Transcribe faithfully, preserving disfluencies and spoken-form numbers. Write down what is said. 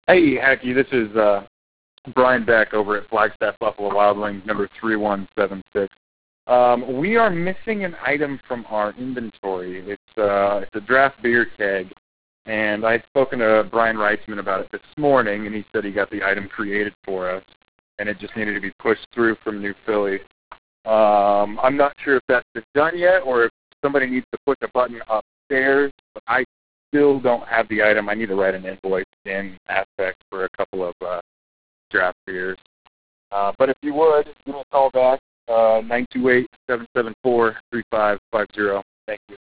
Hey, Hacky, this is uh, Brian Beck over at Flagstaff Buffalo Wild Wings, number three one seven six. Um, we are missing an item from our inventory. It's, uh, it's a draft beer keg, and I had spoken to Brian Reitzman about it this morning, and he said he got the item created for us, and it just needed to be pushed through from New Philly. Um, I'm not sure if that's been done yet or if somebody needs to push a button upstairs, but I still don't have the item. I need to write an invoice in Aspect for a couple of uh, draft beers. Uh, but if you would, give me a call back, uh, nine two eight, seven seven four, three five five zero. Thank you.